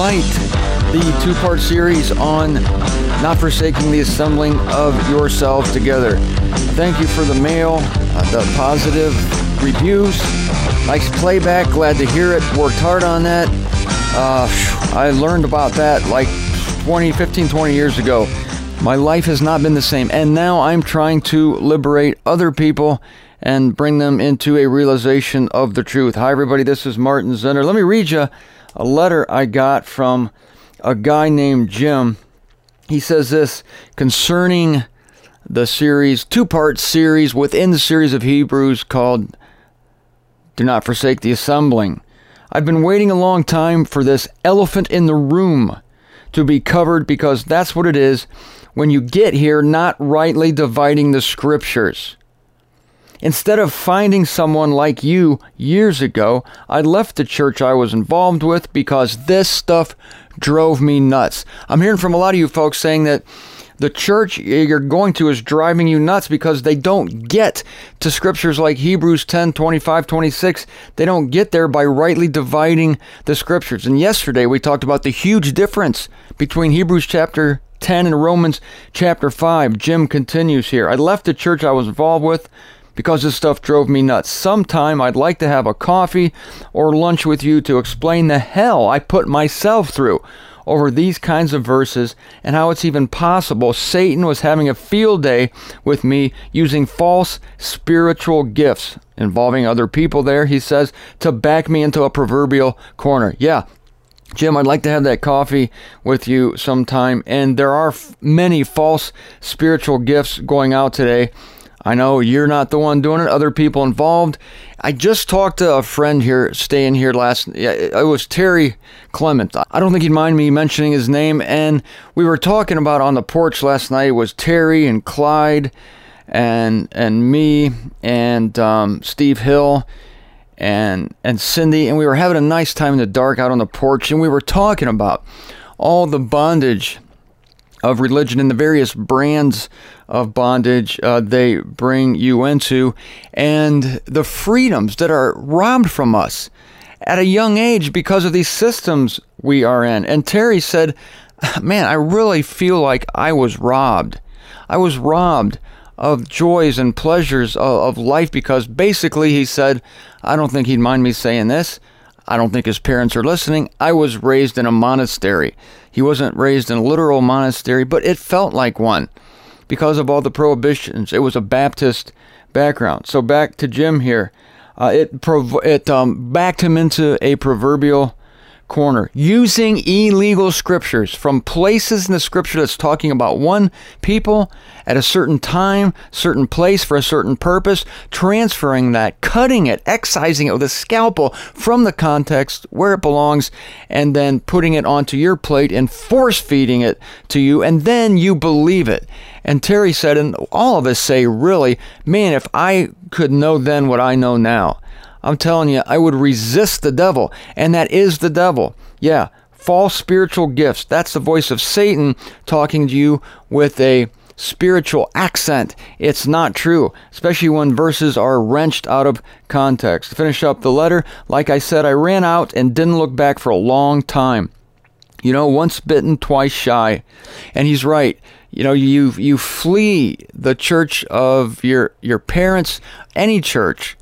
Light, the two-part series on not forsaking the assembling of yourselves together. Thank you for the mail, the positive reviews, nice playback, glad to hear it, worked hard on that. I learned about that like 20 years ago. My life has not been the same, and now I'm trying to liberate other people and bring them into a realization of the truth. Hi everybody, this is Martin Zinner. Let me read you a letter I got from a guy named Jim. He says this concerning the series, two-part series within the series of Hebrews called Do Not Forsake the Assembling. I've been waiting a long time for this elephant in the room to be covered, because that's what it is when you get here not rightly dividing the scriptures. Instead of finding someone like you years ago, I left the church I was involved with because this stuff drove me nuts. I'm hearing from a lot of you folks saying that the church you're going to is driving you nuts because they don't get to scriptures like Hebrews 10, 25, 26. They don't get there by rightly dividing the scriptures. And yesterday we talked about the huge difference between Hebrews chapter 10 and Romans chapter 5. Jim continues here. I left the church I was involved with because this stuff drove me nuts. Sometime I'd like to have a coffee or lunch with you to explain the hell I put myself through over these kinds of verses and how it's even possible Satan was having a field day with me using false spiritual gifts involving other people there, he says, to back me into a proverbial corner. Yeah, Jim, I'd like to have that coffee with you sometime. And there are many false spiritual gifts going out today. I know you're not the one doing it, other people involved. I just talked to a friend here, staying here it was Terry Clement. I don't think he'd mind me mentioning his name. And we were talking about on the porch last night, it was Terry and Clyde and me and Steve Hill and Cindy. And we were having a nice time in the dark out on the porch. And we were talking about all the bondage of religion and the various brands of bondage they bring you into, and the freedoms that are robbed from us at a young age because of these systems we are in. And Terry said, man, I really feel like I was robbed. I was robbed of joys and pleasures of life because basically, he said, I don't think he'd mind me saying this, I don't think his parents are listening, I was raised in a monastery. He wasn't raised in a literal monastery, but it felt like one because of all the prohibitions. It was a Baptist background. So back to Jim here. It backed him into a proverbial corner, using illegal scriptures from places in the scripture that's talking about one people at a certain time, certain place for a certain purpose, transferring that, cutting it, excising it with a scalpel from the context where it belongs, and then putting it onto your plate and force-feeding it to you, and then you believe it. And Terry said, and all of us say, really, man, if I could know then what I know now, I'm telling you, I would resist the devil, and that is the devil. Yeah, false spiritual gifts. That's the voice of Satan talking to you with a spiritual accent. It's not true, especially when verses are wrenched out of context. To finish up the letter, like I said, I ran out and didn't look back for a long time. You know, once bitten, twice shy. And he's right. You know, you flee the church of your parents, any church,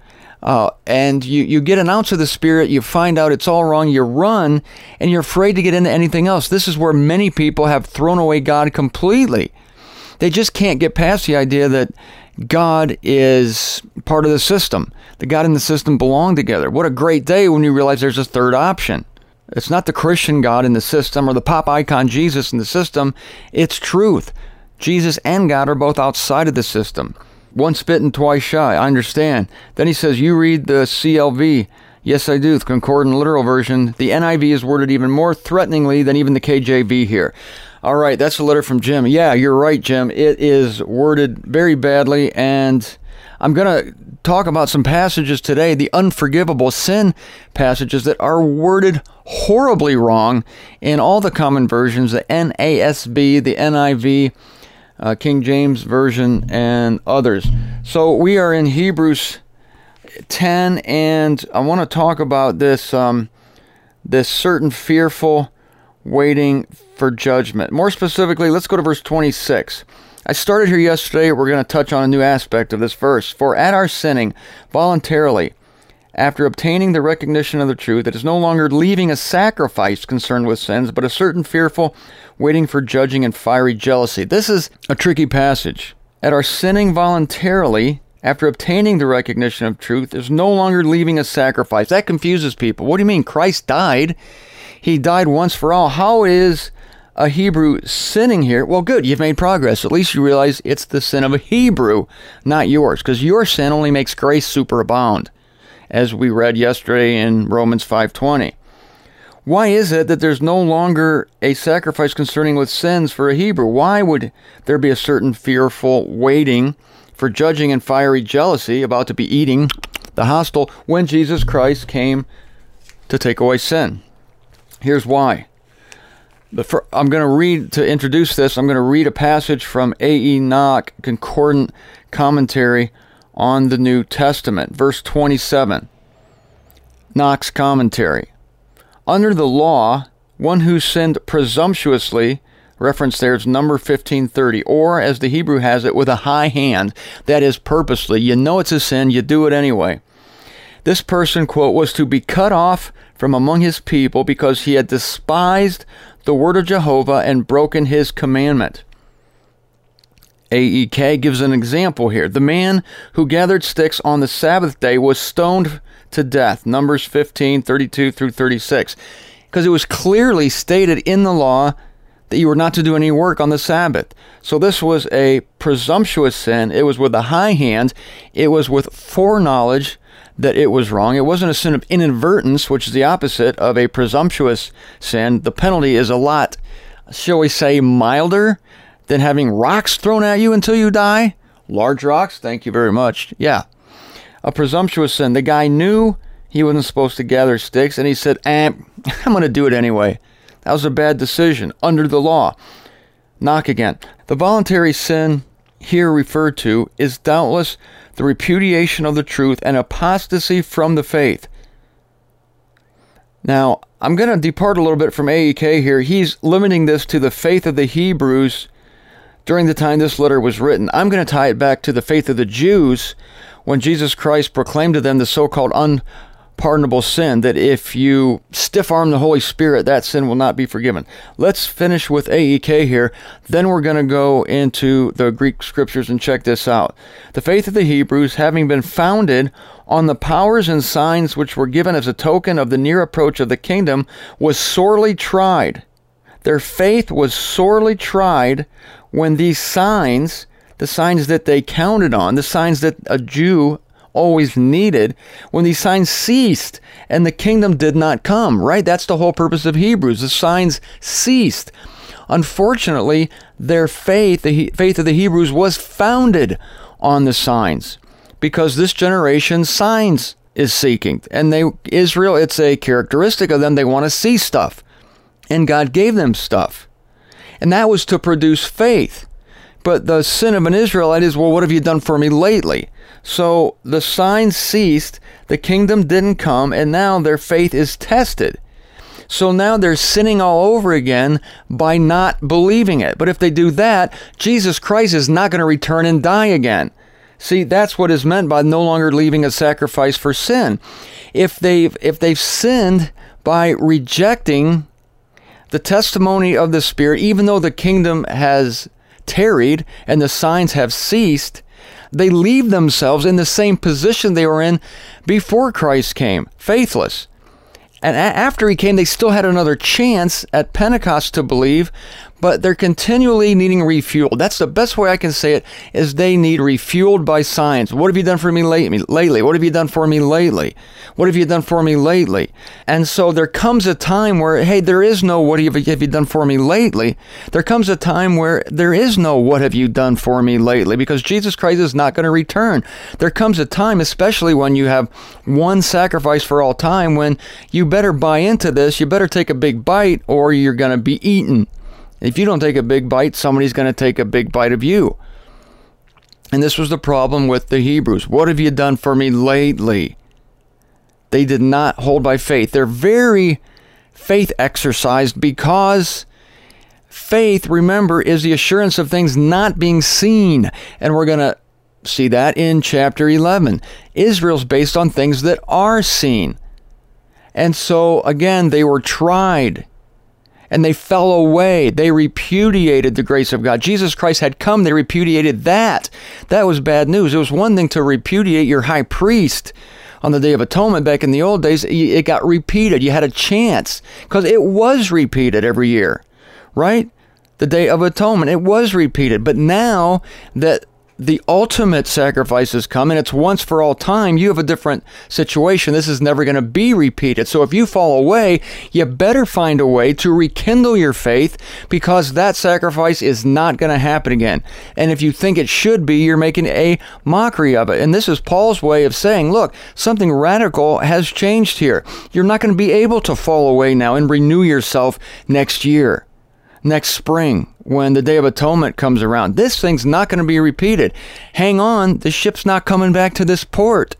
and you get an ounce of the Spirit, you find out it's all wrong, you run, and you're afraid to get into anything else. This is where many people have thrown away God completely. They just can't get past the idea that God is part of the system. The God and the system belong together. What a great day when you realize there's a third option. It's not the Christian God in the system or the pop icon Jesus in the system. It's truth. Jesus and God are both outside of the system. Once bitten, twice shy. I understand. Then he says, you read the CLV. Yes, I do. The Concordant Literal Version. The NIV is worded even more threateningly than even the KJV here. All right, that's a letter from Jim. Yeah, you're right, Jim. It is worded very badly, and I'm going to talk about some passages today, the unforgivable sin passages that are worded horribly wrong in all the common versions, the NASB, the NIV, King James Version, and others. So we are in Hebrews 10, and I want to talk about this this certain fearful waiting for judgment. More specifically, let's go to verse 26. I started here yesterday. We're going to touch on a new aspect of this verse. For at our sinning voluntarily, after obtaining the recognition of the truth, it is no longer leaving a sacrifice concerned with sins, but a certain fearful waiting for judging and fiery jealousy. This is a tricky passage. At our sinning voluntarily, after obtaining the recognition of truth, is no longer leaving a sacrifice. That confuses people. What do you mean? Christ died. He died once for all. How is a Hebrew sinning here? Well, good. You've made progress. At least you realize it's the sin of a Hebrew, not yours, because your sin only makes grace superabound, as we read yesterday in Romans 5:20. Why is it that there's no longer a sacrifice concerning with sins for a Hebrew? Why would there be a certain fearful waiting for judging and fiery jealousy about to be eating the hostile when Jesus Christ came to take away sin? Here's why. I'm going to read, to introduce this, I'm going to read a passage from A.E. Nock, Concordant Commentary on the New Testament. Verse 27, Knox commentary. Under the law, one who sinned presumptuously, reference there is number 1530, or as the Hebrew has it, with a high hand, that is purposely. You know it's a sin, you do it anyway. This person, quote, was to be cut off from among his people because he had despised the word of Jehovah and broken his commandment. A.E.K. gives an example here. The man who gathered sticks on the Sabbath day was stoned to death. Numbers 15:32 through 36. Because it was clearly stated in the law that you were not to do any work on the Sabbath. So this was a presumptuous sin. It was with a high hand. It was with foreknowledge that it was wrong. It wasn't a sin of inadvertence, which is the opposite of a presumptuous sin. The penalty is a lot, shall we say, milder than having rocks thrown at you until you die. Large rocks, thank you very much. Yeah. A presumptuous sin. The guy knew he wasn't supposed to gather sticks, and he said, I'm going to do it anyway. That was a bad decision under the law. Knock again. The voluntary sin here referred to is doubtless the repudiation of the truth and apostasy from the faith. Now, I'm going to depart a little bit from A.E.K. here. He's limiting this to the faith of the Hebrews during the time this letter was written. I'm going to tie it back to the faith of the Jews when Jesus Christ proclaimed to them the so-called unpardonable sin, that if you stiff-arm the Holy Spirit, that sin will not be forgiven. Let's finish with A.E.K. here. Then we're going to go into the Greek scriptures and check this out. The faith of the Hebrews, having been founded on the powers and signs which were given as a token of the near approach of the kingdom, was sorely tried. Their faith was sorely tried when these signs, the signs that they counted on, the signs that a Jew always needed, when these signs ceased and the kingdom did not come, right? That's the whole purpose of Hebrews. The signs ceased. Unfortunately, their faith, the faith of the Hebrews, was founded on the signs, because this generation signs is seeking. And Israel, it's a characteristic of them. They want to see stuff. And God gave them stuff. And that was to produce faith. But the sin of an Israelite is, well, what have you done for me lately? So the signs ceased, the kingdom didn't come, and now their faith is tested. So now they're sinning all over again by not believing it. But if they do that, Jesus Christ is not going to return and die again. See, that's what is meant by no longer leaving a sacrifice for sin. If they've sinned by rejecting the testimony of the Spirit, even though the kingdom has tarried and the signs have ceased, they leave themselves in the same position they were in before Christ came, faithless. And after he came, they still had another chance at Pentecost to believe, but they're continually needing refueled. That's the best way I can say it, is they need refueled by signs. What have you done for me lately? What have you done for me lately? What have you done for me lately? And so there comes a time where, hey, there is no what have you done for me lately. There comes a time where there is no what have you done for me lately, because Jesus Christ is not going to return. There comes a time, especially when you have one sacrifice for all time, when you better buy into this. You better take a big bite or you're going to be eaten. If you don't take a big bite, somebody's going to take a big bite of you. And this was the problem with the Hebrews. What have you done for me lately? They did not hold by faith. They're very faith exercised, because faith, remember, is the assurance of things not being seen. And we're going to see that in chapter 11. Israel's based on things that are seen. And so, again, they were tried, and they fell away. They repudiated the grace of God. Jesus Christ had come. They repudiated that. That was bad news. It was one thing to repudiate your high priest on the Day of Atonement back in the old days. It got repeated. You had a chance, because it was repeated every year, right? The Day of Atonement, it was repeated. But now that the ultimate sacrifice has come, and it's once for all time, you have a different situation. This is never going to be repeated. So if you fall away, you better find a way to rekindle your faith, because that sacrifice is not going to happen again. And if you think it should be, you're making a mockery of it. And this is Paul's way of saying, look, something radical has changed here. You're not going to be able to fall away now and renew yourself next year, next spring, when the Day of Atonement comes around. This thing's not going to be repeated. Hang on, the ship's not coming back to this port.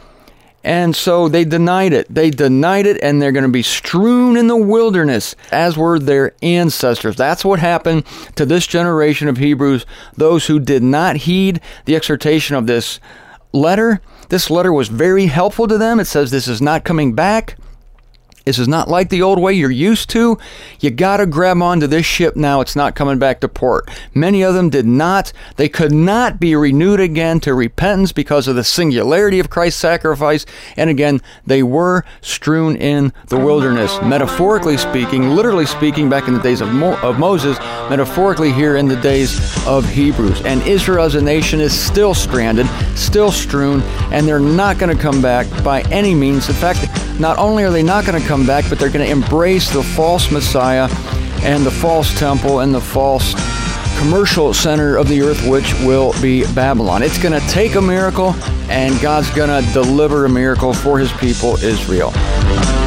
And so they denied it. They denied it, and they're going to be strewn in the wilderness, as were their ancestors. That's what happened to this generation of Hebrews, those who did not heed the exhortation of this letter. This letter was very helpful to them. It says this is not coming back. This is not like the old way you're used to. You got to grab onto this ship now. It's not coming back to port. Many of them did not. They could not be renewed again to repentance because of the singularity of Christ's sacrifice. And again, they were strewn in the wilderness, metaphorically speaking, literally speaking, back in the days of Moses, metaphorically here in the days of Hebrews. And Israel as a nation is still stranded, still strewn, and they're not going to come back by any means. In fact, not only are they not going to come back, but they're going to embrace the false Messiah and the false temple and the false commercial center of the earth, which will be Babylon. It's going to take a miracle, and God's going to deliver a miracle for his people, Israel.